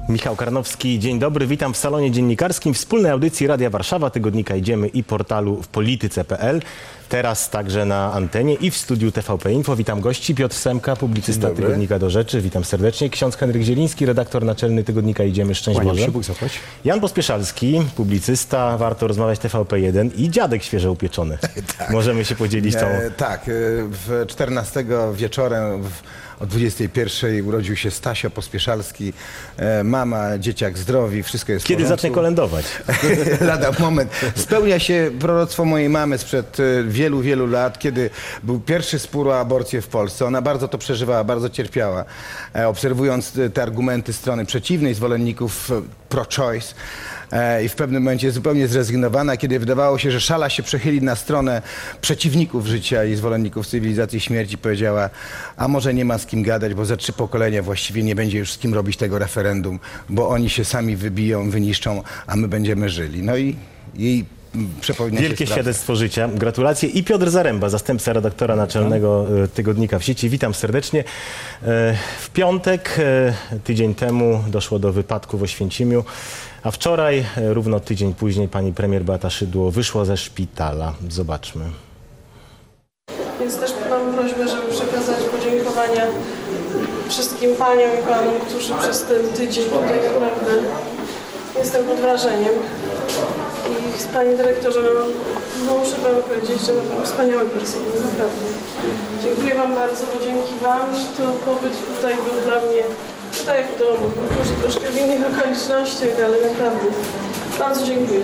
Michał Karnowski, dzień dobry, witam w salonie dziennikarskim wspólnej audycji Radia Warszawa, tygodnika Idziemy i portalu w polityce.pl. Teraz także na antenie i w studiu TVP Info. Witam gości. Piotr Semka, publicysta tygodnika Do Rzeczy. Witam serdecznie. Ksiądz Henryk Zieliński, redaktor naczelny tygodnika Idziemy. Szczęść Boże. Jan Pospieszalski, publicysta, warto rozmawiać TVP1 i dziadek świeżo upieczony. Tak. Możemy się podzielić tą... Tak, w 14 wieczorem o 21 urodził się Stasio Pospieszalski. Mama, dzieciak zdrowi, wszystko jest w Kiedy porządku. zacznie kolędować? Lada moment. Spełnia się proroctwo mojej mamy sprzed wielu, wielu lat, kiedy był pierwszy spór o aborcję w Polsce. Ona bardzo to przeżywała, bardzo cierpiała. Obserwując te argumenty strony przeciwnej, zwolenników pro-choice, i w pewnym momencie zupełnie zrezygnowana, kiedy wydawało się, że szala się przechyli na stronę przeciwników życia i zwolenników cywilizacji śmierci, powiedziała, a może nie ma z kim gadać, bo za 3 pokolenia właściwie nie będzie już z kim robić tego referendum, bo oni się sami wybiją, wyniszczą, a my będziemy żyli. No i jej przepowiednia się Wielkie sprawdza. świadectwo życia. Gratulacje. I Piotr Zaręba, zastępca redaktora naczelnego tygodnika w sieci. Witam serdecznie. W piątek, tydzień temu, doszło do wypadku w Oświęcimiu, a wczoraj, równo tydzień później, pani premier Beata Szydło wyszła ze szpitala. Zobaczmy. Więc też mam prośbę, żeby przekazać podziękowania wszystkim paniom i panom, którzy przez ten tydzień tutaj naprawdę jestem pod wrażeniem. I panie dyrektorze, no muszę panu powiedzieć, że pan wspaniały personel, naprawdę. Dziękuję wam bardzo, bo dzięki wam to pobyt tutaj był dla mnie tak jak w domu. Może troszkę w innych okolicznościach, ale naprawdę bardzo dziękuję.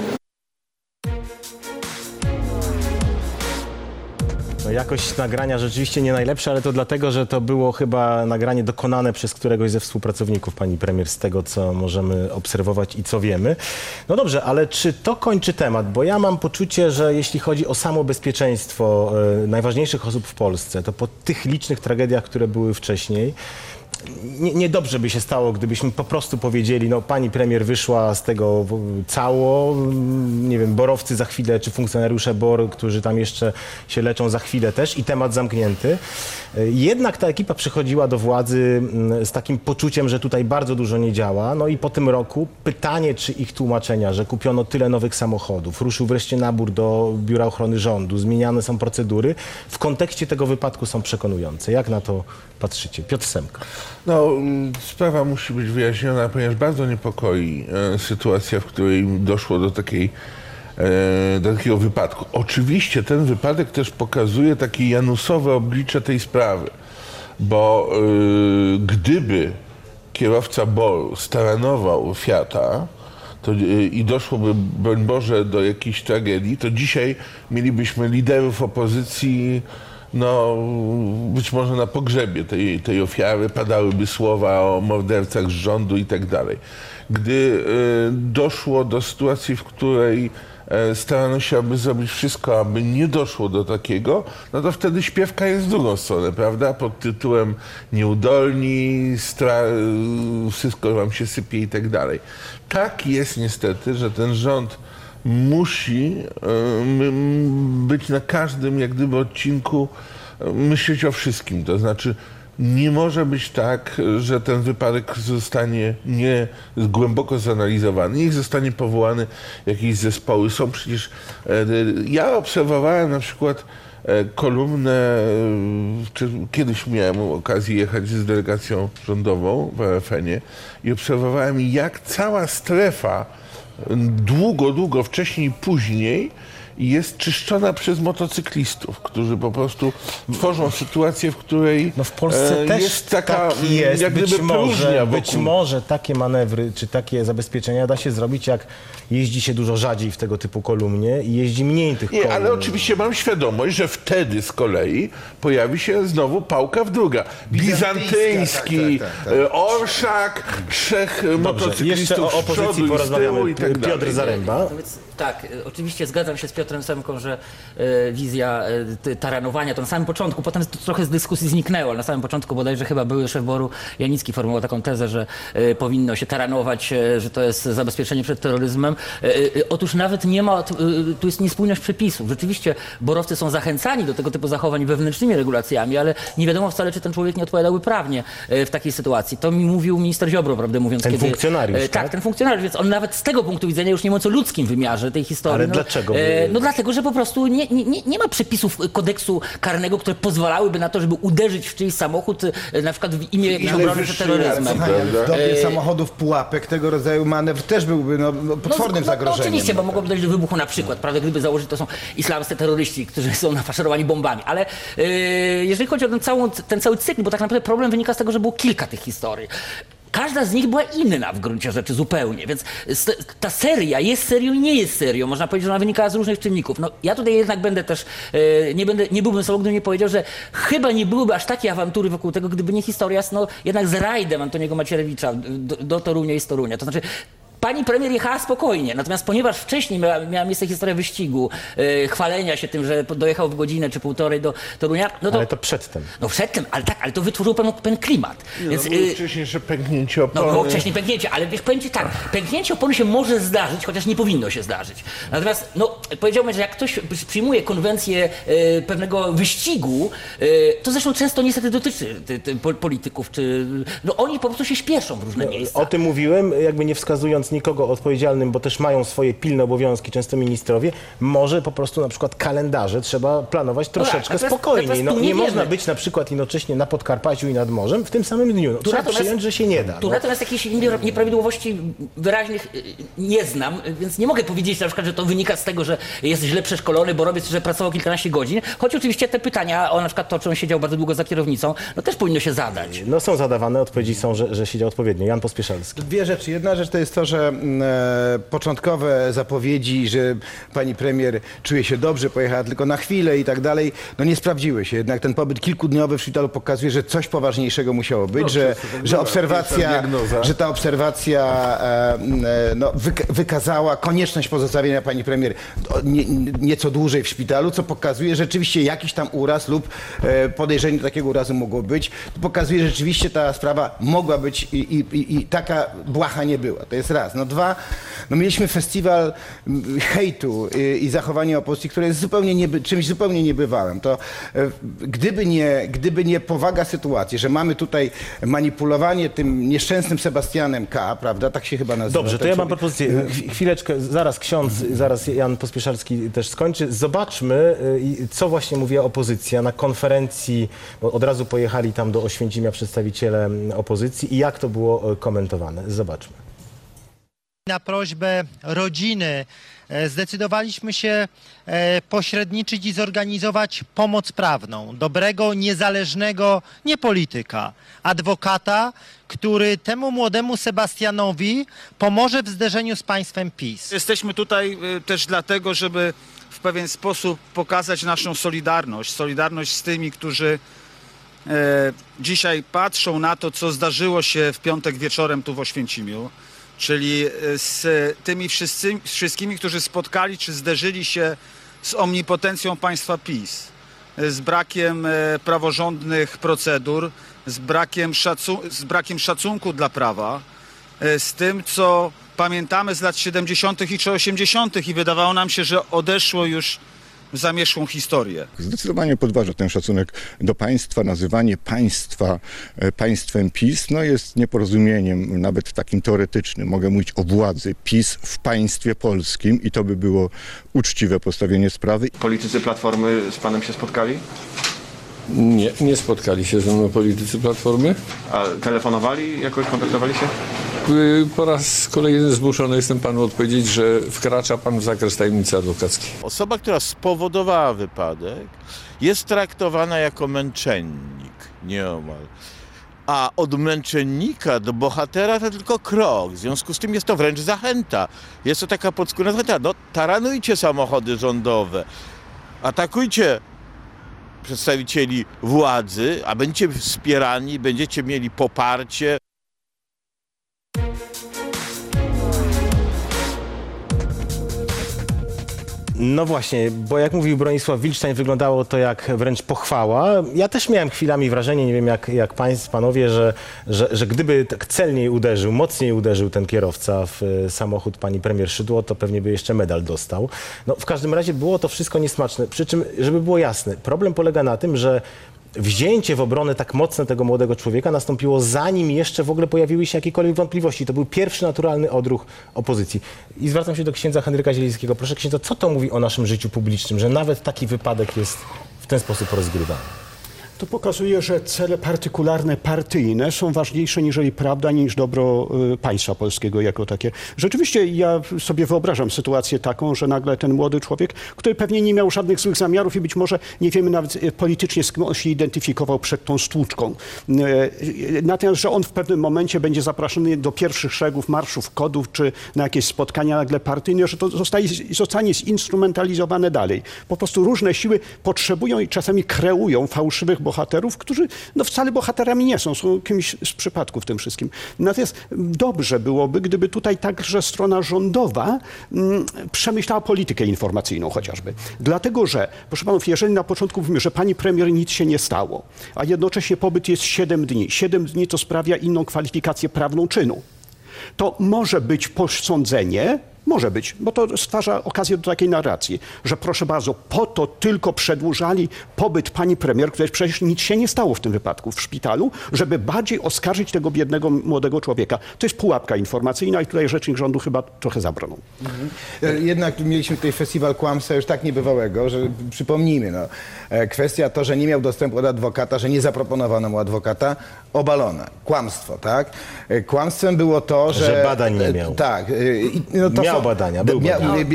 No, jakość nagrania rzeczywiście nie najlepsza, ale to dlatego, że to było chyba nagranie dokonane przez któregoś ze współpracowników pani premier, z tego co możemy obserwować i co wiemy. No dobrze, ale czy to kończy temat? Bo ja mam poczucie, że jeśli chodzi o samo bezpieczeństwo najważniejszych osób w Polsce, to po tych licznych tragediach, które były wcześniej, niedobrze by się stało, gdybyśmy po prostu powiedzieli, no pani premier wyszła z tego cało, nie wiem, borowcy za chwilę, czy funkcjonariusze BOR, którzy tam jeszcze się leczą za chwilę też i temat zamknięty. Jednak ta ekipa przychodziła do władzy z takim poczuciem, że tutaj bardzo dużo nie działa. No i po tym roku pytanie, czy ich tłumaczenia, że kupiono tyle nowych samochodów, ruszył wreszcie nabór do Biura Ochrony Rządu, zmieniane są procedury, w kontekście tego wypadku są przekonujące. Jak na to patrzycie? Piotr Semka. No, sprawa musi być wyjaśniona, ponieważ bardzo niepokoi sytuacja, w której doszło do takiego wypadku. Oczywiście ten wypadek też pokazuje takie janusowe oblicze tej sprawy, bo gdyby kierowca BOR staranował Fiata i doszłoby, broń Boże, do jakiejś tragedii, to dzisiaj mielibyśmy liderów opozycji, no, być może na pogrzebie tej ofiary, padałyby słowa o mordercach z rządu i tak dalej. Gdy doszło do sytuacji, w której starano się, aby zrobić wszystko, aby nie doszło do takiego, no to wtedy śpiewka jest w drugą stronę, prawda? Pod tytułem nieudolni, wszystko wam się sypie i tak dalej. Tak jest niestety, że ten rząd musi być na każdym jak gdyby odcinku, myśleć o wszystkim. To znaczy nie może być tak, że ten wypadek zostanie nie głęboko zanalizowany, niech zostanie powołany jakieś zespoły. Są przecież... Ja obserwowałem na przykład kolumnę, kiedyś miałem okazję jechać z delegacją rządową w RFN-ie i obserwowałem, jak cała strefa długo wcześniej i później jest czyszczona przez motocyklistów, którzy po prostu tworzą sytuację, w której no w Polsce też jest taka tak jest. jak gdyby próżnia wokół. Być może takie manewry czy takie zabezpieczenia da się zrobić, jak jeździ się dużo rzadziej w tego typu kolumnie i jeździ mniej tych kolumn. Nie, ale oczywiście mam świadomość, że wtedy z kolei pojawi się znowu pałka w druga. Bizantyjski, Orszak, 3 motocyklistów jeszcze o z przodu opozycji i z porozmawiamy. tyłu i tak dalej. Piotr Zaręba. Tak, oczywiście zgadzam się z Piotrem Semką, że wizja taranowania to na samym początku, potem to trochę z dyskusji zniknęło, ale na samym początku bodajże chyba były szef BOR-u Janicki formułował taką tezę, że powinno się taranować, że to jest zabezpieczenie przed terroryzmem. Otóż nawet nie ma, tu jest niespójność przepisów. Rzeczywiście borowcy są zachęcani do tego typu zachowań wewnętrznymi regulacjami, ale nie wiadomo wcale, czy ten człowiek nie odpowiadałby prawnie w takiej sytuacji. To mi mówił minister Ziobro, prawdę mówiąc. Ten funkcjonariusz, tak, ten funkcjonariusz, więc on nawet z tego punktu widzenia już nie mówiąc o ludzkim wymiarze tej historii. Ale dlaczego? No dlatego, że po prostu nie ma przepisów kodeksu karnego, które pozwalałyby na to, żeby uderzyć w czyjś samochód, na przykład w imię jakiejś obrony przed terroryzmem. W dobie samochodów pułapek tego rodzaju manewr też byłby potwornym zagrożeniem. No oczywiście, bo mogłoby dojść do wybuchu na przykład, prawda, gdyby założyć, to są islamscy terroryści, którzy są nafaszerowani bombami, ale jeżeli chodzi o ten cały cykl, bo tak naprawdę problem wynika z tego, że było kilka tych historii. Każda z nich była inna w gruncie rzeczy zupełnie, więc ta seria jest serią i nie jest serią. Można powiedzieć, że ona wynikała z różnych czynników. No, ja tutaj jednak będę też, nie byłbym sobą, gdybym nie powiedział, że chyba nie byłyby aż takiej awantury wokół tego, gdyby nie historia jednak z rajdem Antoniego Macierewicza do Torunia i z Torunia. To znaczy, pani premier jechała spokojnie, natomiast ponieważ wcześniej miała miejsce historia wyścigu, chwalenia się tym, że dojechał w godzinę czy półtorej do Torunia, no to... Ale to przedtem. No przedtem, ale to wytworzyło pewien klimat. Więc, wcześniejsze pęknięcie opony. No było wcześniej pęknięcie, ale wiesz, powiem ci tak, pęknięcie opony się może zdarzyć, chociaż nie powinno się zdarzyć. Natomiast, powiedziałbym, że jak ktoś przyjmuje konwencję pewnego wyścigu, to zresztą często niestety dotyczy polityków, oni po prostu się śpieszą w różne miejsca. O tym mówiłem, jakby nie wskazując nikogo odpowiedzialnym, bo też mają swoje pilne obowiązki, często ministrowie, może po prostu na przykład kalendarze trzeba planować troszeczkę spokojniej. Nie można być na przykład jednocześnie na Podkarpaciu i nad morzem w tym samym dniu. Trzeba przyjąć, że się nie da. Tu natomiast jakichś nieprawidłowości wyraźnych nie znam, więc nie mogę powiedzieć na przykład, że to wynika z tego, że jest źle przeszkolony, borowiec, że pracował kilkanaście godzin, choć oczywiście te pytania o na przykład to, czy on siedział bardzo długo za kierownicą, też powinno się zadać. No są zadawane, odpowiedzi są, że siedział odpowiednio. Jan Pospieszalski. Dwie rzeczy. Jedna rzecz to jest to, że początkowe zapowiedzi, że pani premier czuje się dobrze, pojechała tylko na chwilę i tak dalej, nie sprawdziły się. Jednak ten pobyt kilkudniowy w szpitalu pokazuje, że coś poważniejszego musiało być, że ta obserwacja wykazała konieczność pozostawienia pani premier nieco dłużej w szpitalu, co pokazuje, że rzeczywiście jakiś tam uraz lub podejrzenie takiego urazu mogło być. To pokazuje, że rzeczywiście ta sprawa mogła być i taka błaha nie była. To jest raz. Dwa, mieliśmy festiwal hejtu i zachowania opozycji, które jest czymś zupełnie niebywałym. To gdyby nie powaga sytuacji, że mamy tutaj manipulowanie tym nieszczęsnym Sebastianem K., prawda? Tak się chyba nazywa. Dobrze, to ja mam propozycję. Chwileczkę, zaraz ksiądz, zaraz Jan Pospieszalski też skończy. Zobaczmy, co właśnie mówiła opozycja na konferencji, bo od razu pojechali tam do Oświęcimia przedstawiciele opozycji i jak to było komentowane. Zobaczmy. Na prośbę rodziny zdecydowaliśmy się pośredniczyć i zorganizować pomoc prawną dobrego, niezależnego, nie polityka, adwokata, który temu młodemu Sebastianowi pomoże w zderzeniu z państwem PiS. Jesteśmy tutaj też dlatego, żeby w pewien sposób pokazać naszą solidarność z tymi, którzy dzisiaj patrzą na to, co zdarzyło się w piątek wieczorem tu w Oświęcimiu. Czyli z tymi wszystkimi, którzy spotkali czy zderzyli się z omnipotencją państwa PiS, z brakiem praworządnych procedur, z brakiem szacunku dla prawa, z tym, co pamiętamy z lat 70. czy 80. i wydawało nam się, że odeszło już w zamierzchłą historię. Zdecydowanie podważa ten szacunek do państwa. Nazywanie państwa państwem PiS jest nieporozumieniem, nawet takim teoretycznym. Mogę mówić o władzy PiS w państwie polskim i to by było uczciwe postawienie sprawy. Politycy Platformy z panem się spotkali? Nie spotkali się ze mną politycy Platformy. A telefonowali? Jakoś kontaktowali się? Po raz kolejny zmuszony jestem panu odpowiedzieć, że wkracza pan w zakres tajemnicy adwokackiej. Osoba, która spowodowała wypadek, jest traktowana jako męczennik nieomal. A od męczennika do bohatera to tylko krok. W związku z tym jest to wręcz zachęta. Jest to taka podskórna zachęta. Taranujcie samochody rządowe. Atakujcie przedstawicieli władzy, a będziecie wspierani, będziecie mieli poparcie. No właśnie, bo jak mówił Bronisław Wilcztań, wyglądało to jak wręcz pochwała. Ja też miałem chwilami wrażenie, nie wiem jak panowie, że gdyby tak celniej uderzył, mocniej uderzył ten kierowca w samochód pani premier Szydło, to pewnie by jeszcze medal dostał. No w każdym razie było to wszystko niesmaczne. Przy czym, żeby było jasne, problem polega na tym, że wzięcie w obronę tak mocne tego młodego człowieka nastąpiło zanim jeszcze w ogóle pojawiły się jakiekolwiek wątpliwości. To był pierwszy naturalny odruch opozycji. I zwracam się do księdza Henryka Zielińskiego. Proszę księdza, co to mówi o naszym życiu publicznym, że nawet taki wypadek jest w ten sposób rozgrywany? To pokazuje, że cele partykularne, partyjne są ważniejsze niżeli prawda, niż dobro państwa polskiego jako takie. Rzeczywiście ja sobie wyobrażam sytuację taką, że nagle ten młody człowiek, który pewnie nie miał żadnych złych zamiarów i być może nie wiemy nawet politycznie, z kim on się identyfikował przed tą stłuczką. Natomiast, że on w pewnym momencie będzie zapraszany do pierwszych szeregów marszów kodów, czy na jakieś spotkania nagle partyjne, że to zostanie zinstrumentalizowane dalej. Po prostu różne siły potrzebują i czasami kreują fałszywych bohaterów, którzy no wcale bohaterami nie są kimś z przypadku w tym wszystkim. Natomiast dobrze byłoby, gdyby tutaj także strona rządowa przemyślała politykę informacyjną chociażby. Dlatego, że, proszę panów, jeżeli na początku mówimy, że pani premier nic się nie stało, a jednocześnie pobyt jest 7 dni. 7 dni to sprawia inną kwalifikację prawną czynu. To może być posądzenie, może być, bo to stwarza okazję do takiej narracji, że proszę bardzo, po to tylko przedłużali pobyt pani premier, której przecież nic się nie stało w tym wypadku w szpitalu, żeby bardziej oskarżyć tego biednego młodego człowieka. To jest pułapka informacyjna i tutaj rzecznik rządu chyba trochę zabronił. Jednak mieliśmy tutaj festiwal kłamstwa już tak niebywałego, że przypomnijmy, no, kwestia to, że nie miał dostępu do adwokata, że nie zaproponowano mu adwokata, obalone. Kłamstwo, tak? Kłamstwem było to, że badań nie miał. Tak. No to miał badania, był badany.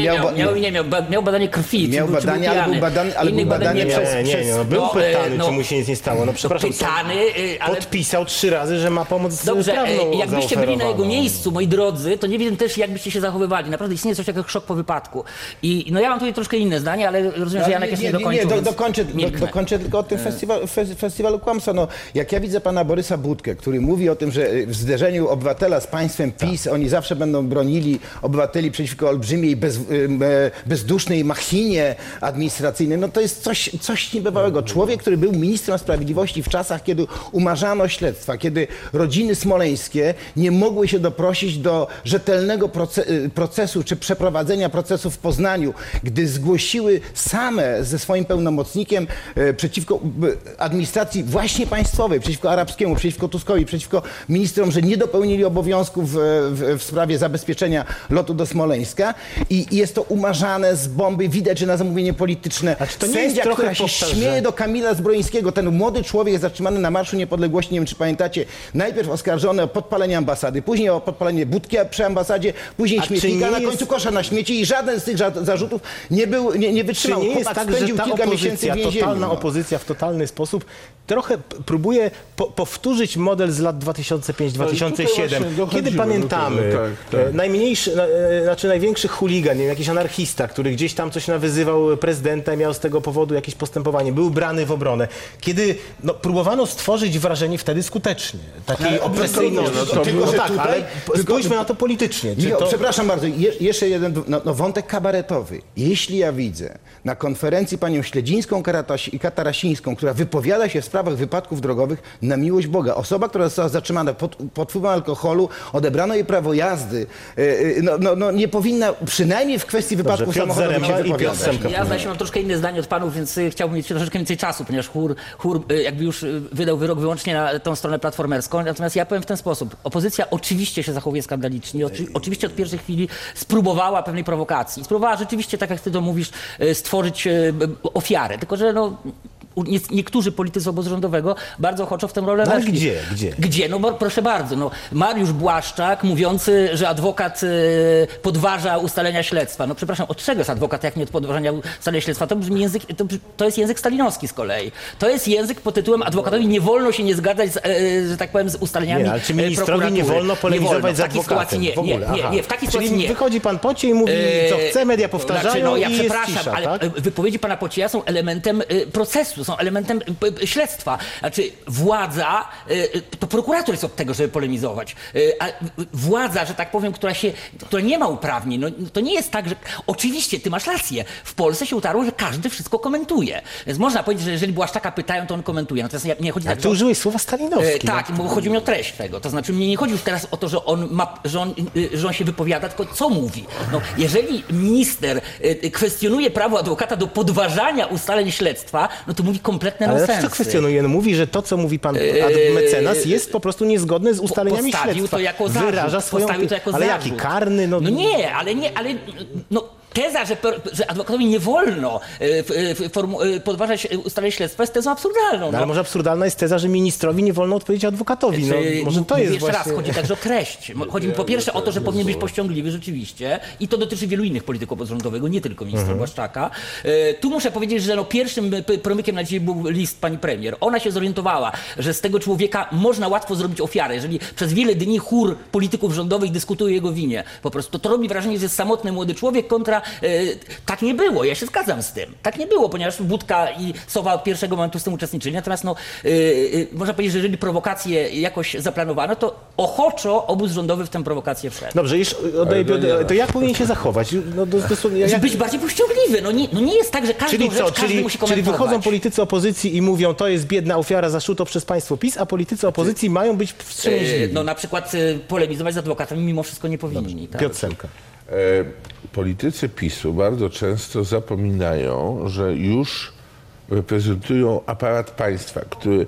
Miał badanie krwi. Miał badanie, ale był badany, był pytany, czy mu się nic nie stało. No przepraszam, ale podpisał 3 razy, że ma pomoc dobrze, prawną jakbyście byli na jego miejscu, moi drodzy, to nie wiem też, jak byście się zachowywali. Naprawdę istnieje coś takiego jak szok po wypadku. I no ja mam tutaj troszkę inne zdanie, ale rozumiem, że Janek jeszcze nie dokończył. Dokończę tylko o tym festiwalu kłamstwa. No, jak ja widzę pana Borysa Budkę, który mówi o tym, że w zderzeniu obywatela z państwem PiS oni zawsze będą bronili obywateli przeciwko olbrzymiej, bezdusznej machinie administracyjnej, no to jest coś niebywałego. Człowiek, który był ministrem sprawiedliwości w czasach, kiedy umarzano śledztwa, kiedy rodziny smoleńskie nie mogły się doprosić do rzetelnego procesu czy przeprowadzenia procesu w Poznaniu, gdy zgłosiły same ze swoim pełnomocnikiem przeciwko administracji właśnie państwowej, przeciwko Arabskiemu, przeciwko Tuskowi, przeciwko ministrom, że nie dopełnili obowiązków w sprawie zabezpieczenia lotu do Smoleńska i jest to umarzane z bomby, widać, że na zamówienie polityczne. Sędzia, która się śmieje do Kamila Zbroińskiego, ten młody człowiek jest zatrzymany na Marszu Niepodległości, nie wiem, czy pamiętacie, najpierw oskarżony o podpalenie ambasady, później o podpalenie budki przy ambasadzie, później śmietnika, na końcu kosza na śmieci i żaden z tych zarzutów nie wytrzymał. Czy nie jest tak, że ta opozycja, totalna opozycja w totalny sposób trochę próbuje powtórzyć model z lat 2005-2007, kiedy pamiętamy, największy chuligan, nie wiem, jakiś anarchista, który gdzieś tam coś nawyzywał prezydenta i miał z tego powodu jakieś postępowanie, był brany w obronę. Kiedy próbowano stworzyć wrażenie wtedy skutecznie, takiej opresyjności. Ale spójrzmy na to politycznie. Przepraszam bardzo, jeszcze jeden wątek kabaretowy. Jeśli ja widzę na konferencji panią Śledzińską i Katarasińską, która wypowiada się w sprawach wypadków drogowych, na miłość Boga. Osoba, która została zatrzymana pod wpływem alkoholu, odebrano jej prawo jazdy, nie powinna przynajmniej w kwestii wypadków samochodowych się wypowiadać. Ja zdaje się mam troszkę inne zdanie od panów, więc chciałbym mieć troszeczkę więcej czasu, ponieważ Chór jakby już wydał wyrok wyłącznie na tą stronę platformerską. Natomiast ja powiem w ten sposób. Opozycja oczywiście się zachowuje skandalicznie. Oczywiście od pierwszej chwili spróbowała pewnej prowokacji. Spróbowała rzeczywiście, tak jak ty to mówisz, stworzyć ofiarę. Tylko że niektórzy politycy obozu rządowego bardzo ochoczo w tę rolę weszli. Gdzie? No proszę bardzo. Mariusz Błaszczak mówiący, że adwokat podważa ustalenia śledztwa. No przepraszam, od czego jest adwokat, jak nie od podważania ustalenia śledztwa? To brzmi to jest język stalinowski z kolei. To jest język pod tytułem adwokatowi nie wolno się nie zgadzać, że tak powiem, z ustaleniami ale czy ministrowi nie wolno polemizować z adwokatem? Nie, w takiej sytuacji nie. Wychodzi pan Pocie i mówi, co chce, media powtarzają ja i przepraszam, jest cisza, ale tak? wypowiedzi pana Pocieja są elementem procesu są elementem śledztwa. Znaczy władza, to prokurator jest od tego, żeby polemizować. A władza, że tak powiem, która nie ma uprawnień, no to nie jest tak, że... Oczywiście, ty masz rację. W Polsce się utarło, że każdy wszystko komentuje. Więc można powiedzieć, że jeżeli Błaszczaka pytają, to on komentuje. Natomiast nie chodzi tak, tu użyłeś słowa stalinowskie. tak, bo chodzi mi o treść tego. To znaczy mnie nie chodzi już teraz o to, że on się wypowiada, tylko co mówi. No, jeżeli minister kwestionuje prawo adwokata do podważania ustaleń śledztwa, no to mówi kompletne nonsensy. Ale co kwestionuje? No, mówi, że to, co mówi pan mecenas, jest po prostu niezgodne z ustaleniami śledztwa. To jako zarzut. Wyraża swoją... Postawił to jako ale zarzut. jaki karny? No nie, ale teza, że adwokatowi nie wolno podważać ustaleń śledztwa, jest tezą absurdalną. No, ale może absurdalna jest teza, że ministrowi nie wolno odpowiedzieć adwokatowi. No, może to jest jeszcze właśnie... raz, chodzi także o treść. Chodzi mi po pierwsze o to, że powinien być powściągliwy rzeczywiście i to dotyczy wielu innych polityków rządowego, nie tylko ministra Błaszczaka. Tu muszę powiedzieć, że pierwszym promykiem na dzisiaj był list pani premier. Ona się zorientowała, że z tego człowieka można łatwo zrobić ofiarę. Jeżeli przez wiele dni chór polityków rządowych dyskutuje o jego winie. Po prostu to robi wrażenie, że jest samotny młody człowiek kontra... Tak nie było, ja się zgadzam z tym. Tak nie było, ponieważ Budka i Sowa od pierwszego momentu z tym uczestniczyli. Natomiast można powiedzieć, że jeżeli prowokację jakoś zaplanowano, to ochoczo obóz rządowy w tę prowokację wszedł. Dobrze, to jak powinien się zachować? Żeby być bardziej powściągliwy. No nie jest tak, że każdy musi komentować. Czyli wychodzą politycy opozycji i mówią, to jest biedna ofiara, zaszuto przez państwo PiS, a politycy opozycji mają być wstrzemięźliwi. No na przykład polemizować z adwokatami mimo wszystko nie powinni. Tak? Piotr Semka. Politycy PiS-u bardzo często zapominają, że już reprezentują aparat państwa, który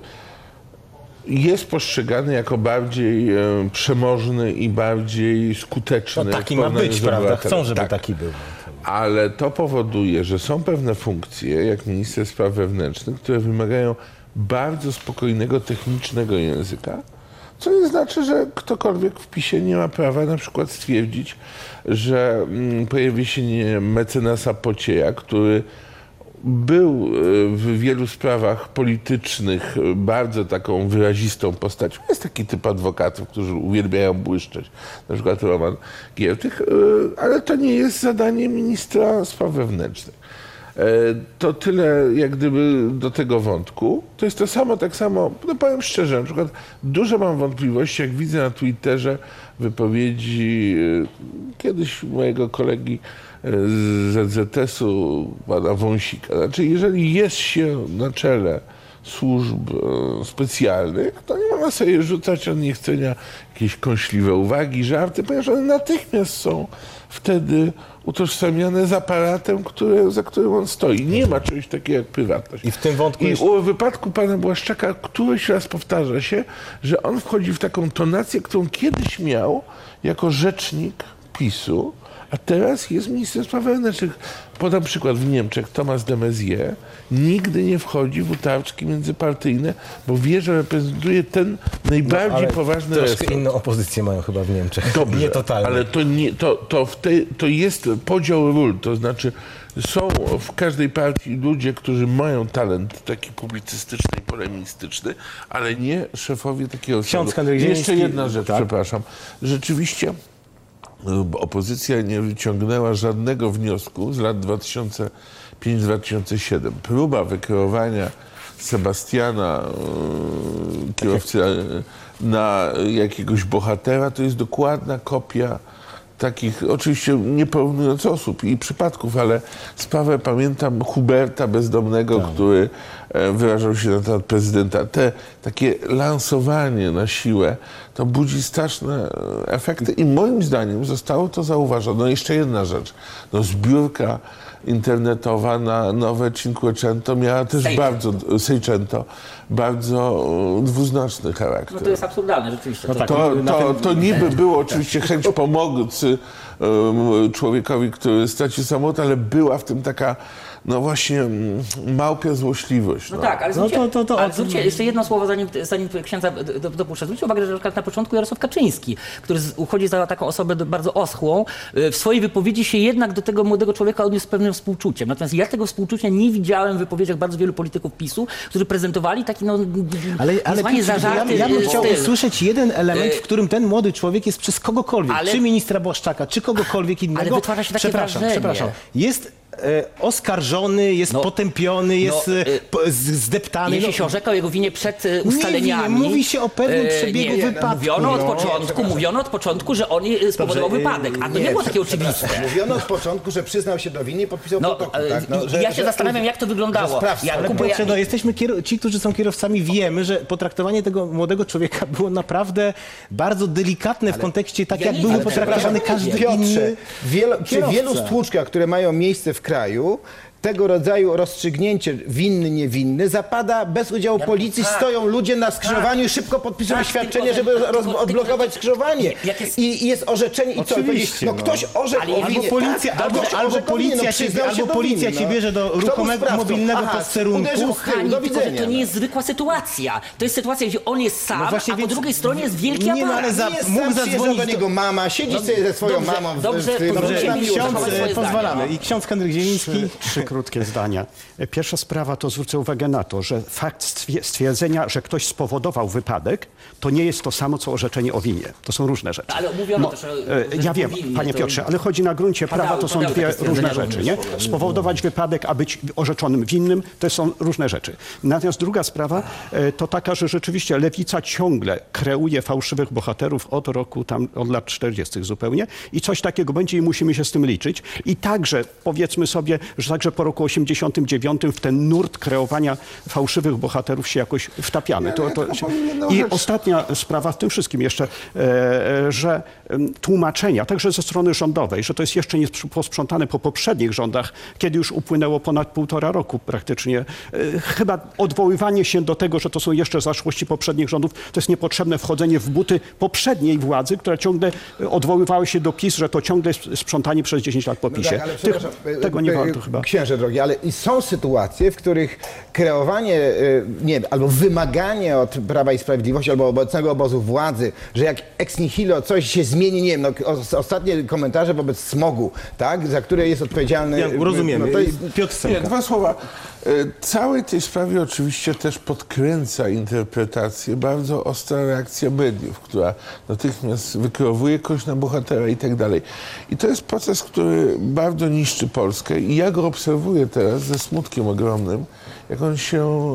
jest postrzegany jako bardziej przemożny i bardziej skuteczny. No taki ma być, prawda? Chcą, żeby taki był. Ale to powoduje, że są pewne funkcje, jak minister spraw wewnętrznych, które wymagają bardzo spokojnego, technicznego języka, co nie znaczy, że ktokolwiek w PiS-ie nie ma prawa na przykład stwierdzić, że pojawi się mecenasa Pocieja, który był w wielu sprawach politycznych bardzo taką wyrazistą postacią. Jest taki typ adwokatów, którzy uwielbiają błyszczeć, na przykład Roman Giertych, ale to nie jest zadanie ministra spraw wewnętrznych. To tyle jak gdyby do tego wątku. To jest to samo, tak samo, no powiem szczerze, na przykład duże mam wątpliwości, jak widzę na Twitterze wypowiedzi kiedyś mojego kolegi z ZZS-u, pana Wąsika. Znaczy, jeżeli jest się na czele służb specjalnych, to nie można sobie rzucać od niechcenia jakieś kąśliwe uwagi, żarty, ponieważ one natychmiast są wtedy utożsamiane z aparatem, za którym on stoi. Nie ma czegoś takiego jak prywatność. I w tym wątku w wypadku pana Błaszczaka któryś raz powtarza się, że on wchodzi w taką tonację, którą kiedyś miał jako rzecznik PiS-u, a teraz jest minister spraw wewnętrznych. Podam przykład w Niemczech. Thomas de Maizière nigdy nie wchodzi w utarczki międzypartyjne, bo wie, że reprezentuje ten najbardziej poważny resort. Troszkę inną opozycję mają chyba w Niemczech. Dobrze, nie totalnie. Ale to jest podział ról. To znaczy są w każdej partii ludzie, którzy mają talent taki publicystyczny i polemistyczny, ale nie szefowie takiego sądu. Jeszcze jedna rzecz, przepraszam. Rzeczywiście opozycja nie wyciągnęła żadnego wniosku z lat 2005-2007. Próba wykreowania Sebastiana, kierowcy, na jakiegoś bohatera, to jest dokładna kopia takich, oczywiście nie porównując osób i przypadków, ale sprawę pamiętam Huberta Bezdomnego, który wyrażał się na temat prezydenta. Takie lansowanie na siłę, to budzi straszne efekty i moim zdaniem zostało to zauważone. No jeszcze jedna rzecz, zbiórka internetowa na nowe Cinquecento miała też bardzo dwuznaczny charakter. No to jest absurdalne rzeczywiście. To niby było oczywiście chęć pomocy człowiekowi, który stracił samochód, ale była w tym taka właśnie małpia złośliwość. No tak, ale zwróćcie jeszcze jedno słowo, zanim księdza dopuszczę. Zwróćcie uwagę, że na początku Jarosław Kaczyński, który uchodzi za taką osobę bardzo oschłą, w swojej wypowiedzi się jednak do tego młodego człowieka odniósł z pewnym współczuciem. Natomiast ja tego współczucia nie widziałem w wypowiedziach bardzo wielu polityków PiS-u, którzy prezentowali taki ja bym chciał usłyszeć jeden element, w którym ten młody człowiek jest przez kogokolwiek, czy ministra Błaszczaka, czy kogokolwiek innego. Ale wytwarza się takie wrażenie. Jest oskarżony, jest potępiony, jest zdeptany. Jeśli się orzeka o jego winie przed ustaleniami... Nie, mówi się o pewnym przebiegu wypadku. Mówiono od początku, że on spowodował wypadek, a to nie było takie oczywiste. Mówiono od początku, że przyznał się do winy i podpisał protokół. Tak? Ja się zastanawiam, jak to wyglądało. Jesteśmy ci, którzy są kierowcami, wiemy, że potraktowanie tego młodego człowieka było naprawdę bardzo delikatne w kontekście tak, jak był potraktowany każdy inny przy wielu stłuczkach, które mają miejsce w kraju, tego rodzaju rozstrzygnięcie winny, niewinny zapada bez udziału policji, stoją ludzie na skrzyżowaniu i szybko podpisują oświadczenie, żeby odblokować skrzyżowanie. I jest orzeczenie i co? No ktoś orzekł o winie. Albo policja cię bierze do ruchomego mobilnego posterunku. Tylko to nie jest zwykła sytuacja. To jest sytuacja, gdzie on jest sam, a po drugiej stronie jest wielki aparat. Mógł zadzwonić do niego mama, siedzi sobie ze swoją mamą. Dobrze, pozwalamy. I ksiądz Henryk Zieliński. Krótkie zdania. Pierwsza sprawa to zwrócę uwagę na to, że fakt stwierdzenia, że ktoś spowodował wypadek, to nie jest to samo, co orzeczenie o winie. To są różne rzeczy. Ale mówiono też, że ja wiem, panie Piotrze, ale chodzi na gruncie prawa, to są dwie różne rzeczy. Nie? Spowodować wypadek, a być orzeczonym winnym, to są różne rzeczy. Natomiast druga sprawa to taka, że rzeczywiście lewica ciągle kreuje fałszywych bohaterów od roku, od lat 40. zupełnie i coś takiego będzie i musimy się z tym liczyć. I także, powiedzmy sobie, że także po roku 89 w ten nurt kreowania fałszywych bohaterów się jakoś wtapiamy. I ostatnia sprawa w tym wszystkim jeszcze, że tłumaczenia, także ze strony rządowej, że to jest jeszcze nie posprzątane po poprzednich rządach, kiedy już upłynęło ponad 1,5 roku praktycznie. Chyba odwoływanie się do tego, że to są jeszcze zaszłości poprzednich rządów, to jest niepotrzebne wchodzenie w buty poprzedniej władzy, która ciągle odwoływała się do PiS, że to ciągle jest sprzątanie przez 10 lat po PiSie. No tak, tego nie warto chyba. Księże drogi, ale i są sytuacje, w których kreowanie, albo wymaganie od Prawa i Sprawiedliwości, albo obecnego obozu władzy, że jak ex nihilo coś się zmieni, nie wiem, ostatnie komentarze wobec smogu, tak, za które jest odpowiedzialny... Ja rozumiem. Piotr Semka. Dwa słowa. Całej tej sprawie oczywiście też podkręca interpretację bardzo ostra reakcja mediów, która natychmiast wykreowuje kogoś na bohatera i tak dalej. I to jest proces, który bardzo niszczy Polskę i ja go obserwuję teraz ze smutkiem ogromnym, jak on się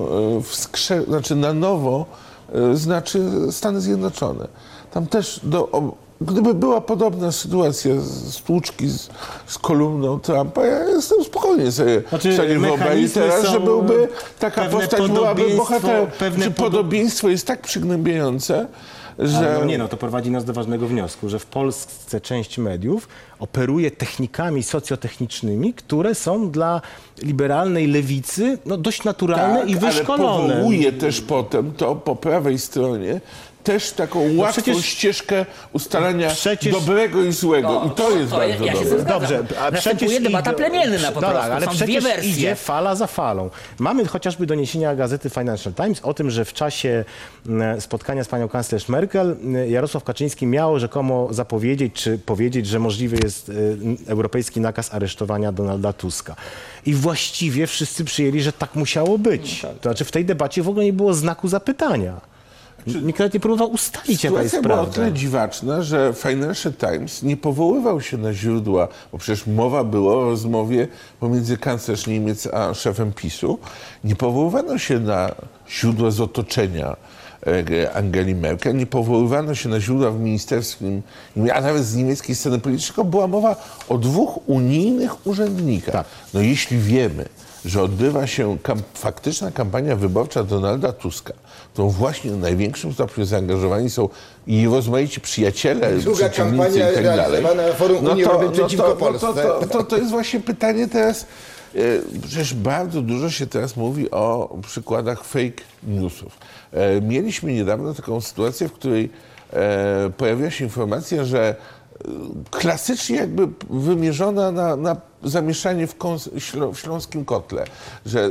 na nowo znaczy Stany Zjednoczone. Tam też gdyby była podobna sytuacja z tłuczki z kolumną Trumpa, ja jestem spokojnie sobie wyobrazić teraz, że byłby taka postać, byłaby bohaterem. Czy podobieństwo jest tak przygnębiające, że... to prowadzi nas do ważnego wniosku, że w Polsce część mediów operuje technikami socjotechnicznymi, które są dla liberalnej lewicy dość naturalne i wyszkolone. Ale powołuje też potem to po prawej stronie też taką łatwą ścieżkę ustalania dobrego i złego. I to jest bardzo dobre. Dobrze, a przecież debata plemienna po prostu. Ale przecież idzie fala za falą. Mamy chociażby doniesienia gazety Financial Times o tym, że w czasie spotkania z panią kanclerz Merkel Jarosław Kaczyński miał rzekomo zapowiedzieć, czy powiedzieć, że możliwy jest europejski nakaz aresztowania Donalda Tuska. I właściwie wszyscy przyjęli, że tak musiało być. To znaczy w tej debacie w ogóle nie było znaku zapytania. Nikt nawet nie próbował ustalić, jaka jest prawda. Była o tyle dziwaczna, że Financial Times nie powoływał się na źródła, bo przecież mowa była o rozmowie pomiędzy kanclerz Niemiec a szefem PiS-u. Nie powoływano się na źródła z otoczenia Angeli Merkel, nie powoływano się na źródła w ministerstwie, a nawet z niemieckiej sceny politycznej, tylko była mowa o dwóch unijnych urzędnikach. Tak. No jeśli wiemy, że odbywa się faktyczna kampania wyborcza Donalda Tuska, którą właśnie w największym stopniu zaangażowani są i rozmaici przyjaciele, przeciwnicy i tak dalej. Na forum Unii Europejskiej przeciwko Polsce. To jest właśnie pytanie teraz. Przecież bardzo dużo się teraz mówi o przykładach fake newsów. Mieliśmy niedawno taką sytuację, w której pojawiła się informacja, że klasycznie jakby wymierzona na zamieszanie w śląskim kotle, że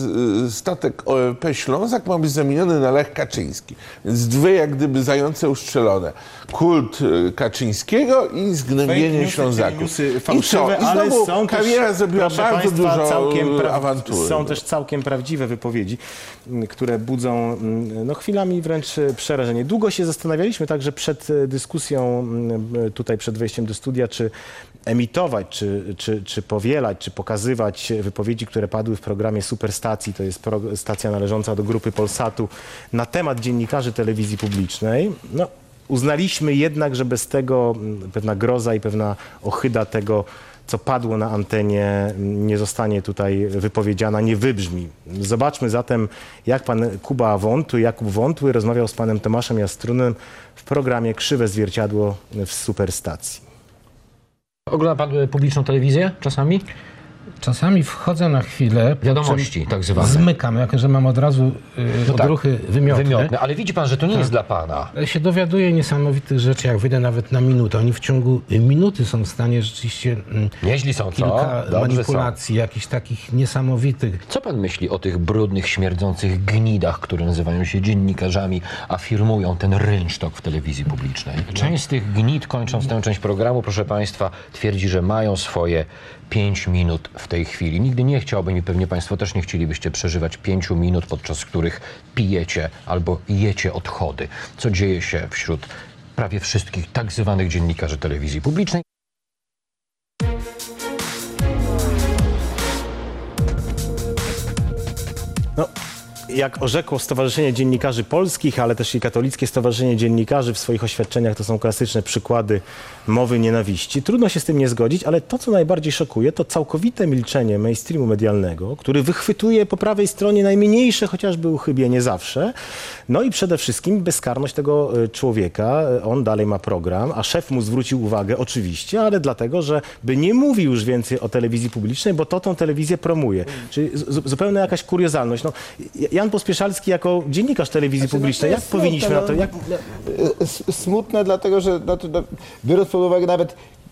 statek ORP Ślązak ma być zamieniony na Lech Kaczyński. Więc dwie jak gdyby zające ustrzelone. Kult Kaczyńskiego i zgnębienie Ślązaków. I znowu kariera zrobiła bardzo dużo awantury. Są też całkiem prawdziwe wypowiedzi, które budzą chwilami wręcz przerażenie. Długo się zastanawialiśmy także przed dyskusją, tutaj przed wejściem do studia, czy emitować, czy czy powielać, czy pokazywać wypowiedzi, które padły w programie Superstacji, to jest stacja należąca do grupy Polsatu, na temat dziennikarzy telewizji publicznej. No, uznaliśmy jednak, że bez tego pewna groza i pewna ohyda tego, co padło na antenie, nie zostanie tutaj wypowiedziana, nie wybrzmi. Zobaczmy zatem, jak pan Jakub Wątły rozmawiał z panem Tomaszem Jastrunem w programie Krzywe Zwierciadło w Superstacji. Ogląda pan publiczną telewizję czasami? Czasami wchodzę na chwilę, Wiadomości tak zwane. zmykam, jako że mam od razu odruchy wymiotne. Ale widzi pan, że to nie jest dla pana. Się dowiaduję niesamowitych rzeczy, jak wyjdę nawet na minutę. Oni w ciągu minuty są w stanie rzeczywiście Nieźli są, kilka co? manipulacji, jakichś takich niesamowitych. Co pan myśli o tych brudnych, śmierdzących gnidach, które nazywają się dziennikarzami, a firmują ten rynsztok w telewizji publicznej? Część z tych gnid, kończąc tę część programu, proszę państwa, twierdzi, że mają swoje 5 minut w tej chwili. Nigdy nie chciałbym i pewnie państwo też nie chcielibyście przeżywać 5 minut, podczas których pijecie albo jecie odchody. Co dzieje się wśród prawie wszystkich tak zwanych dziennikarzy telewizji publicznej? No, jak orzekło Stowarzyszenie Dziennikarzy Polskich, ale też i Katolickie Stowarzyszenie Dziennikarzy w swoich oświadczeniach, to są klasyczne przykłady mowy nienawiści. Trudno się z tym nie zgodzić, ale to, co najbardziej szokuje, to całkowite milczenie mainstreamu medialnego, który wychwytuje po prawej stronie najmniejsze chociażby uchybienie zawsze. No i przede wszystkim bezkarność tego człowieka. On dalej ma program, a szef mu zwrócił uwagę oczywiście, ale dlatego, że by nie mówił już więcej o telewizji publicznej, bo to tą telewizję promuje. Czyli zupełna jakaś kuriozalność. No, Jan Pospieszalski jako dziennikarz telewizji publicznej, jak powinniśmy na to... Smutne, dlatego że biorąc pod uwagę nawet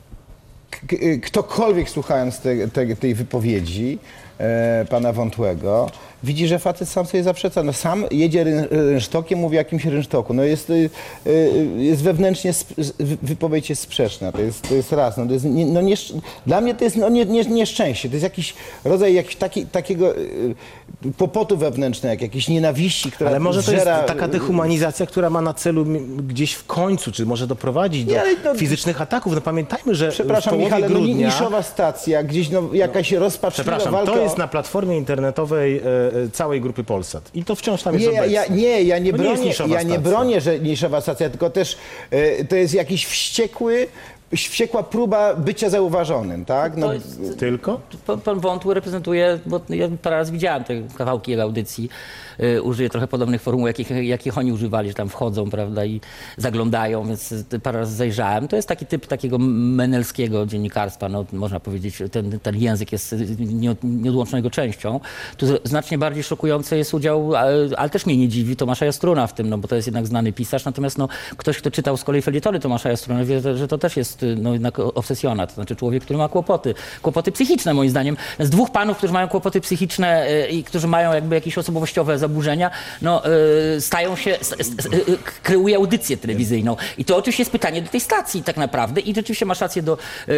ktokolwiek słuchając tej wypowiedzi pana Wątłego, widzi, że facet sam sobie zaprzecza. No, sam jedzie rynsztokiem, mówi o jakimś rynsztoku. No jest wewnętrznie, wypowiedź jest sprzeczna. To jest raz. No, to jest, dla mnie to jest nieszczęście. To jest jakiś rodzaj takiego kłopotu wewnętrznego, jakiejś nienawiści, która ale może żera... to jest taka dehumanizacja, która ma na celu gdzieś w końcu, czy może doprowadzić do fizycznych ataków. No pamiętajmy, że przepraszam, Michale, grudnia... niszowa stacja, gdzieś jakaś rozpaczliwa walka... to jest na platformie internetowej całej grupy Polsat. I to wciąż tam jest obecne. Ja nie bronię, że niszowa stacja, tylko też to jest jakiś wściekła próba bycia zauważonym, tak? No, tylko? Pan Wątły reprezentuje, bo ja parę razy widziałem te kawałki jego audycji, użyję trochę podobnych formuł, jakich oni używali, że tam wchodzą, prawda, i zaglądają, więc parę razy zajrzałem. To jest taki typ takiego menelskiego dziennikarstwa, no, można powiedzieć, ten język jest nieodłączną jego częścią. Tu znacznie bardziej szokujący jest udział, ale też mnie nie dziwi, Tomasza Jastruna w tym, no bo to jest jednak znany pisarz, natomiast no, ktoś, kto czytał z kolei felietony Tomasza Jastruna, wie, że to też jest no, jednak obsesjonat, to znaczy człowiek, który ma kłopoty psychiczne moim zdaniem. Z dwóch panów, którzy mają kłopoty psychiczne i którzy mają jakby jakieś osobowościowe zaburzenia, no stają się, kreuje audycję telewizyjną. I to oczywiście jest pytanie do tej stacji tak naprawdę i rzeczywiście masz rację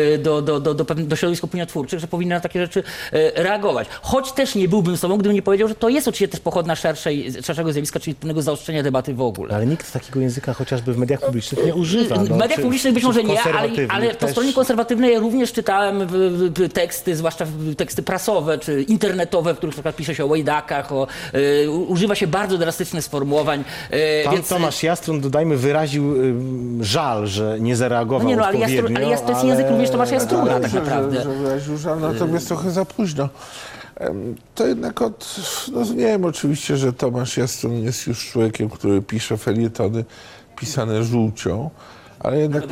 do środowisk opiniotwórczych, że powinny na takie rzeczy reagować. Choć też nie byłbym sobą, gdybym nie powiedział, że to jest oczywiście też pochodna szerszego zjawiska, czyli pewnego zaostrzenia debaty w ogóle. Ale nikt takiego języka chociażby w mediach publicznych nie używa. W mediach publicznych być może nie, ale po stronie konserwatywnej ja również czytałem teksty, zwłaszcza teksty prasowe czy internetowe, w których na przykład pisze się o łajdakach, używa się bardzo drastycznych sformułowań. Pan Tomasz Jastrun, dodajmy, wyraził żal, że nie zareagował odpowiednio. Ale to jest język również Tomasza Jastruna tak naprawdę. Że wyraził żal, natomiast trochę za późno. To jednak nie wiem oczywiście, że Tomasz Jastrun jest już człowiekiem, który pisze felietony pisane żółcią, ale jednak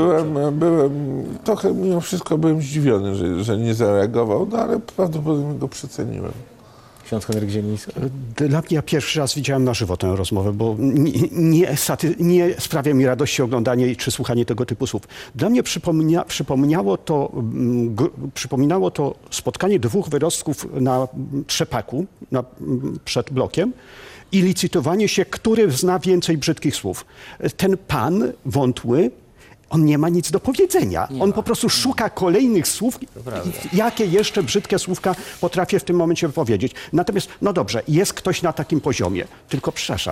byłem trochę mimo wszystko byłem zdziwiony, że nie zareagował, no ale prawdopodobnie go przeceniłem. Ksiądz Henryk Zieliński. Dla mnie ja pierwszy raz widziałem na żywo tę rozmowę, bo nie sprawia mi radości oglądanie czy słuchanie tego typu słów. Dla mnie przypominało to spotkanie dwóch wyrostków na trzepaku przed blokiem i licytowanie się, który zna więcej brzydkich słów. Ten pan Wątły, on nie ma nic do powiedzenia. On po prostu szuka kolejnych słów, jakie jeszcze brzydkie słówka potrafię w tym momencie powiedzieć. Natomiast, no dobrze, jest ktoś na takim poziomie. Tylko przepraszam,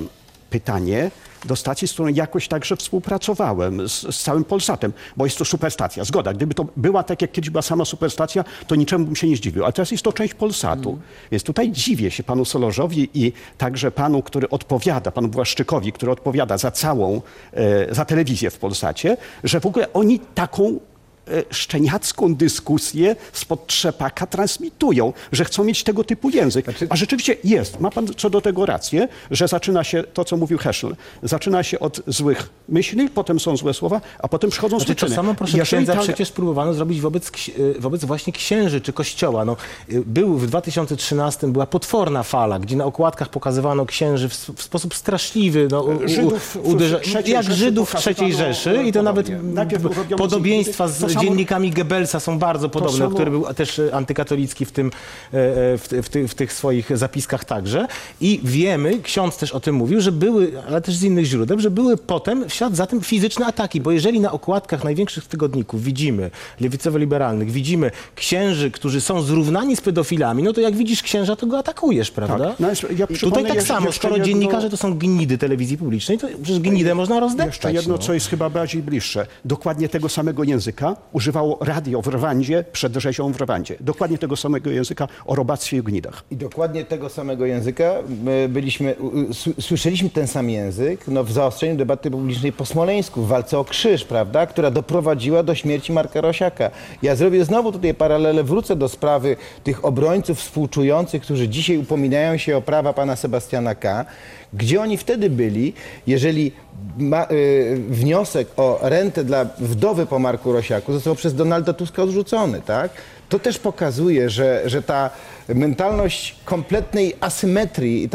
pytanie do stacji, z którą jakoś także współpracowałem, z całym Polsatem, bo jest to superstacja. Zgoda, gdyby to była tak, jak kiedyś była sama superstacja, to niczemu bym się nie zdziwił. Ale teraz jest to część Polsatu. Więc tutaj dziwię się panu Solorzowi i także panu, który odpowiada, panu Błaszczykowi, który odpowiada za całą, za telewizję w Polsacie, że w ogóle oni taką szczeniacką dyskusję spod trzepaka transmitują, że chcą mieć tego typu język. A rzeczywiście jest. Ma pan co do tego rację, że zaczyna się to, co mówił Heschel. Zaczyna się od złych myśli, potem są złe słowa, a potem przychodzą złe czyny. To samo, proszę księdza, przecież próbowano zrobić wobec właśnie księży czy kościoła. No, w 2013 była potworna fala, gdzie na okładkach pokazywano księży w sposób straszliwy. No, Żydów w III Rzeszy i to nawet podobieństwa z dziennikami Goebbelsa są bardzo podobne, który był też antykatolicki w tych swoich zapiskach także. I wiemy, ksiądz też o tym mówił, że były, ale też z innych źródeł, że były potem w ślad za tym fizyczne ataki, bo jeżeli na okładkach największych tygodników widzimy, lewicowo-liberalnych, widzimy księży, którzy są zrównani z pedofilami, no to jak widzisz księża, to go atakujesz, prawda? Tak. No, tutaj tak samo, skoro dziennikarze to są gnidy telewizji publicznej, to przecież gnidę można rozdeptać. Jeszcze jedno, co jest chyba bardziej bliższe. Dokładnie tego samego języka używało radio w Rwandzie przed rzezią w Rwandzie. Dokładnie tego samego języka o robactwie i gnidach. I dokładnie tego samego języka słyszeliśmy ten sam język w zaostrzeniu debaty publicznej po Smoleńsku, w walce o krzyż, prawda, która doprowadziła do śmierci Marka Rosiaka. Ja zrobię znowu tutaj paralelę, wrócę do sprawy tych obrońców współczujących, którzy dzisiaj upominają się o prawa pana Sebastiana K. Gdzie oni wtedy byli, jeżeli wniosek o rentę dla wdowy po Marku Rosiaku został przez Donalda Tuska odrzucony, tak? To też pokazuje, że ta mentalność kompletnej asymetrii,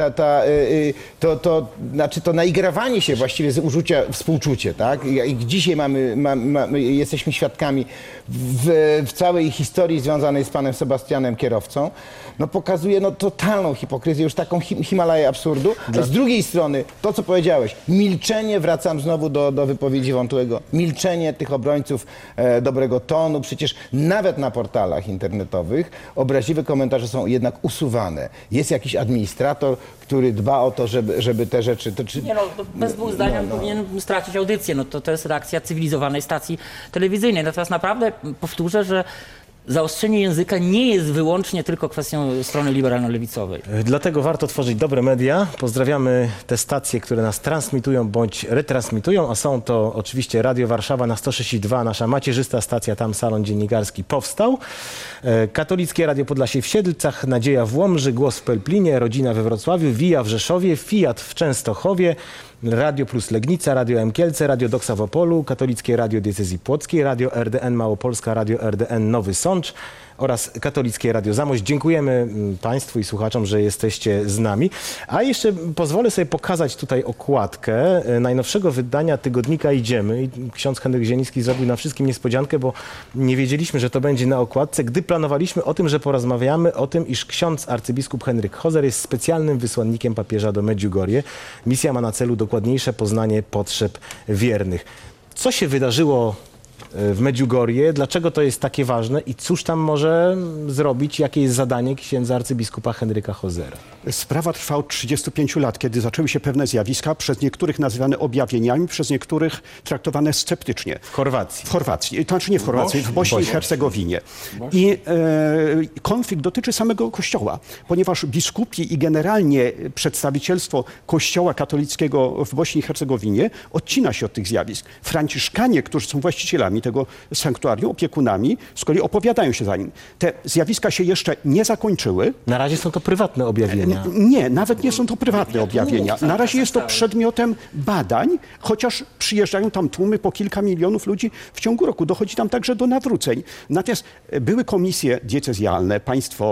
to naigrawanie się właściwie z uczucia współczucie, tak? Jak dzisiaj jesteśmy świadkami w całej historii związanej z panem Sebastianem kierowcą, no pokazuje totalną hipokryzję, już taką Himalaję absurdu. A z drugiej strony, to co powiedziałeś, milczenie, wracam znowu do wypowiedzi Wątłego, milczenie tych obrońców dobrego tonu, przecież nawet na portalach internetowych obraźliwe komentarze są jednak usuwane. Jest jakiś administrator, który dba o to, żeby te rzeczy... Bez dwóch zdań powinien stracić audycję. To jest reakcja cywilizowanej stacji telewizyjnej. Natomiast naprawdę powtórzę, że zaostrzenie języka nie jest wyłącznie tylko kwestią strony liberalno-lewicowej. Dlatego warto tworzyć dobre media. Pozdrawiamy te stacje, które nas transmitują bądź retransmitują, a są to oczywiście Radio Warszawa na 106,2, nasza macierzysta stacja, tam salon dziennikarski powstał. Katolickie Radio Podlasie w Siedlcach, Nadzieja w Łomży, Głos w Pelplinie, Rodzina we Wrocławiu, Via w Rzeszowie, Fiat w Częstochowie, Radio Plus Legnica, Radio M Kielce, Radio Doksa w Opolu, Katolickie Radio Diecezji Płockiej, Radio RDN Małopolska, Radio RDN Nowy Sącz oraz Katolickie Radio Zamość. Dziękujemy Państwu i słuchaczom, że jesteście z nami. A jeszcze pozwolę sobie pokazać tutaj okładkę najnowszego wydania tygodnika Idziemy. I ksiądz Henryk Zieliński zrobił na wszystkim niespodziankę, bo nie wiedzieliśmy, że to będzie na okładce, gdy planowaliśmy o tym, że porozmawiamy o tym, iż ksiądz arcybiskup Henryk Hozer jest specjalnym wysłannikiem papieża do Medjugorje. Misja ma na celu dokładniejsze poznanie potrzeb wiernych. Co się wydarzyło w Medjugorje, dlaczego to jest takie ważne i cóż tam może zrobić, jakie jest zadanie księdza arcybiskupa Henryka Hozera? Sprawa trwa od 35 lat, kiedy zaczęły się pewne zjawiska, przez niektórych nazywane objawieniami, przez niektórych traktowane sceptycznie. W Chorwacji. W Chorwacji, to znaczy nie w Chorwacji, w Bośni i Hercegowinie. I konflikt dotyczy samego Kościoła, ponieważ biskupi i generalnie przedstawicielstwo Kościoła katolickiego w Bośni i Hercegowinie odcina się od tych zjawisk. Franciszkanie, którzy są właścicielami tego sanktuarium, opiekunami, z kolei opowiadają się za nim. Te zjawiska się jeszcze nie zakończyły. Na razie są to prywatne objawienia. Nie, nawet nie są to prywatne objawienia. Na razie jest to przedmiotem badań, chociaż przyjeżdżają tam tłumy po kilka milionów ludzi w ciągu roku. Dochodzi tam także do nawróceń. Natomiast były komisje diecezjalne,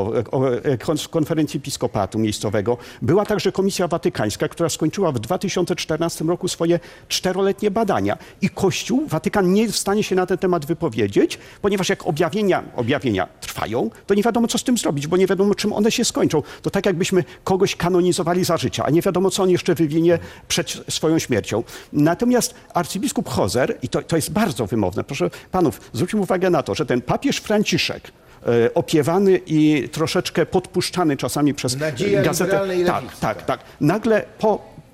konferencji episkopatu miejscowego. Była także komisja watykańska, która skończyła w 2014 roku swoje 4-letnie badania. I Kościół, Watykan nie jest w stanie się na ten temat wypowiedzieć, ponieważ jak objawienia trwają, to nie wiadomo, co z tym zrobić, bo nie wiadomo, czym one się skończą. To tak, jakbyśmy kogoś kanonizowali za życia, a nie wiadomo, co on jeszcze wywinie przed swoją śmiercią. Natomiast arcybiskup Hozer, i to jest bardzo wymowne, proszę panów, zwróćmy uwagę na to, że ten papież Franciszek, opiewany i troszeczkę podpuszczany czasami przez gazetę. Tak. Nagle po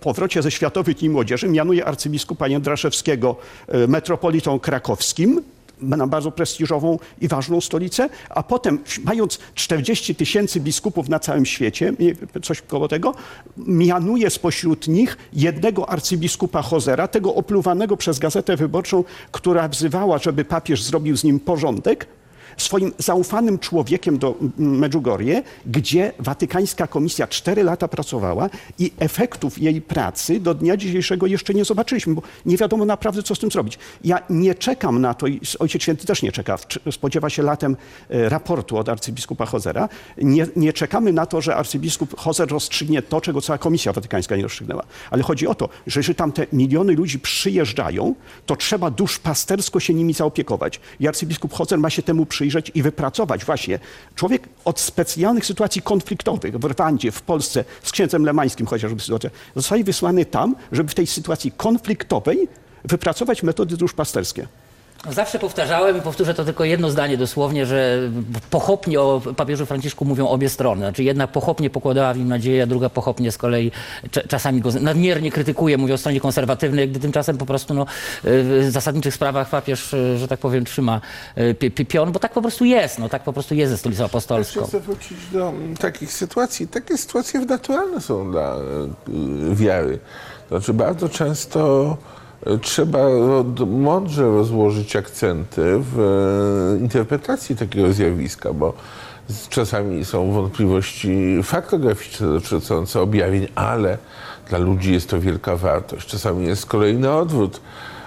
powrocie ze Światowych Dni Młodzieży mianuje arcybiskupa Jędraszewskiego metropolitą krakowskim, na bardzo prestiżową i ważną stolicę, a potem mając 40 000 biskupów na całym świecie, coś koło tego, mianuje spośród nich jednego arcybiskupa Hozera, tego opluwanego przez Gazetę Wyborczą, która wzywała, żeby papież zrobił z nim porządek, swoim zaufanym człowiekiem do Medjugorje, gdzie Watykańska Komisja 4 lata pracowała i efektów jej pracy do dnia dzisiejszego jeszcze nie zobaczyliśmy, bo nie wiadomo naprawdę, co z tym zrobić. Ja nie czekam na to i Ojciec Święty też nie czeka, spodziewa się latem raportu od arcybiskupa Hozera. Nie czekamy na to, że arcybiskup Hozer rozstrzygnie to, czego cała Komisja Watykańska nie rozstrzygnęła. Ale chodzi o to, że jeżeli tam te miliony ludzi przyjeżdżają, to trzeba duszpastersko się nimi zaopiekować. I arcybiskup Hozer ma się temu przyjrzeć i wypracować właśnie. Człowiek od specjalnych sytuacji konfliktowych w Rwandzie, w Polsce, z księdzem Lemańskim chociażby sytuacja, zostaje wysłany tam, żeby w tej sytuacji konfliktowej wypracować metody duszpasterskie. Zawsze powtarzałem i powtórzę to tylko jedno zdanie dosłownie, że pochopnie o papieżu Franciszku mówią obie strony. Znaczy jedna pochopnie pokładała w nim nadzieję, a druga pochopnie z kolei czasami go nadmiernie krytykuje, mówi o stronie konserwatywnej, gdy tymczasem po prostu w zasadniczych sprawach papież, że tak powiem, trzyma pion, bo tak po prostu jest, tak po prostu jest ze Stolicą Apostolską. Chcę wrócić do takich sytuacji. Takie sytuacje naturalne są dla wiary. Znaczy bardzo często trzeba mądrze rozłożyć akcenty w interpretacji takiego zjawiska, bo czasami są wątpliwości faktograficzne dotyczące objawień, ale dla ludzi jest to wielka wartość. Czasami jest kolejny odwrót.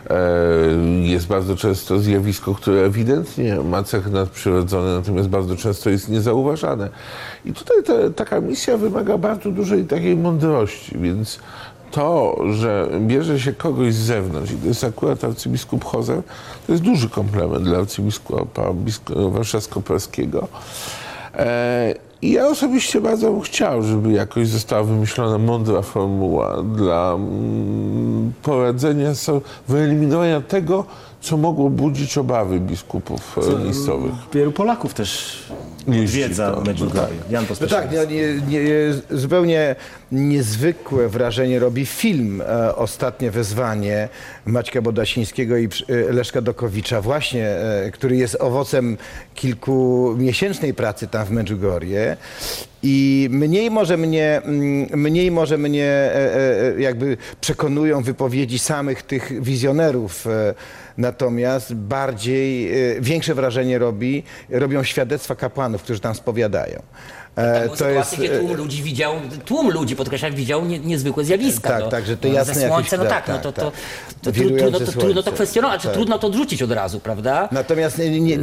Jest bardzo często zjawisko, które ewidentnie ma cechy nadprzyrodzone, natomiast bardzo często jest niezauważane. I tutaj taka misja wymaga bardzo dużej takiej mądrości, więc to, że bierze się kogoś z zewnątrz i to jest akurat arcybiskup Hozer, to jest duży komplement dla arcybiskupa warszawsko-praskiego. I ja osobiście bardzo bym chciał, żeby jakoś została wymyślona mądra formuła dla poradzenia, wyeliminowania tego, co mogło budzić obawy biskupów miejscowych. Wielu Polaków też odwiedza Medjugorje. Jan Zupełnie niezwykłe wrażenie robi film Ostatnie wezwanie Maćka Bodasińskiego i Leszka Dokowicza, właśnie, który jest owocem kilkumiesięcznej pracy tam w Medjugorje. I mniej może mnie jakby przekonują wypowiedzi samych tych wizjonerów, natomiast większe wrażenie robią świadectwa kapłanów, którzy tam spowiadają. To jest gdzie tłum ludzi, podkreślam, widział niezwykłe zjawiska. Tak, że to jasne. Ze słońce, trudno to kwestionować, trudno to odrzucić od razu, prawda? Natomiast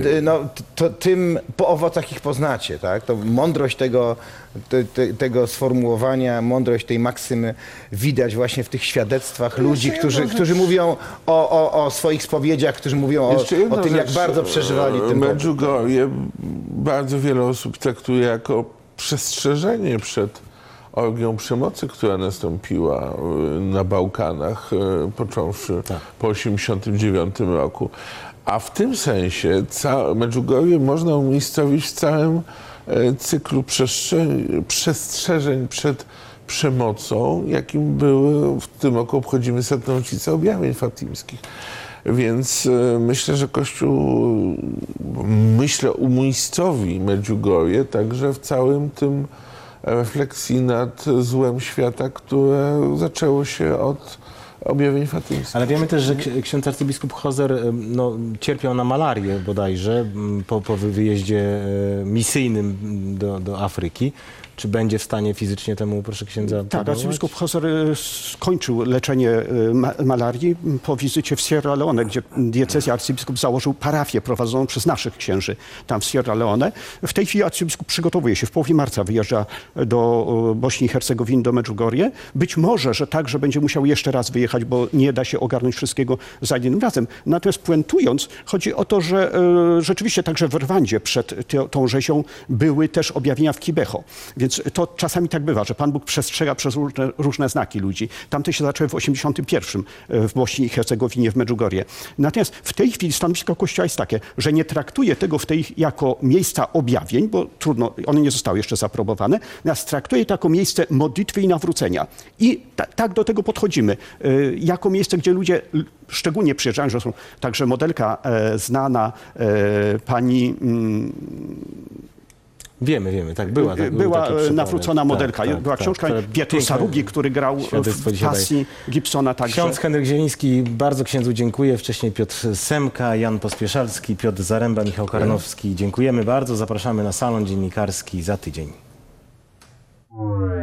po owocach ich poznacie, tak? To mądrość tego sformułowania, mądrość tej maksymy widać właśnie w tych świadectwach ludzi, którzy mówią o swoich spowiedziach, którzy mówią o tym, jak bardzo przeżywali ten Medjugorje bardzo wiele osób traktuje jako przestrzeżenie przed orgią przemocy, która nastąpiła na Bałkanach, począwszy po 1989 roku. A w tym sensie Medjugorje można umiejscowić w całym cyklu przestrzeżeń przed przemocą, jakim były, w tym roku obchodzimy 100. rocznicę objawień fatimskich. Więc myślę, że Kościół, umiejscowi Medjugorje także w całym tym refleksji nad złem świata, które zaczęło się od objawień fatimskich. Ale wiemy też, że ksiądz arcybiskup Hozer cierpiał na malarię bodajże po wyjeździe misyjnym do Afryki. Czy będzie w stanie fizycznie temu, proszę księdza, tak, arcybiskup Hozer skończył leczenie malarii po wizycie w Sierra Leone, gdzie diecezja arcybiskup założył parafię prowadzoną przez naszych księży tam w Sierra Leone. W tej chwili arcybiskup przygotowuje się, w połowie marca wyjeżdża do Bośni i Hercegowiny, do Medjugorje. Być może, że także będzie musiał jeszcze raz wyjechać, bo nie da się ogarnąć wszystkiego za jednym razem. Natomiast puentując, chodzi o to, że rzeczywiście także w Rwandzie przed tą rzezią były też objawienia w Kibeho. Więc to czasami tak bywa, że Pan Bóg przestrzega przez różne znaki ludzi. Tamte się zaczęły w 81 w Bośni i Hercegowinie, w Medjugorje. Natomiast w tej chwili stanowisko Kościoła jest takie, że nie traktuje tego jako miejsca objawień, bo trudno, one nie zostały jeszcze zaaprobowane, natomiast traktuje to jako miejsce modlitwy i nawrócenia. I tak do tego podchodzimy. Jako miejsce, gdzie ludzie szczególnie przyjeżdżają, że są także modelka znana, pani... Wiemy, tak, była nawrócona modelka. Była książka Pietro Sarugi, który grał w Pasji Gibsona także. Ksiądz Henryk Zieliński, bardzo księdzu dziękuję. Wcześniej Piotr Semka, Jan Pospieszalski, Piotr Zaręba, Michał Karnowski. Dziękujemy bardzo. Zapraszamy na salon dziennikarski za tydzień.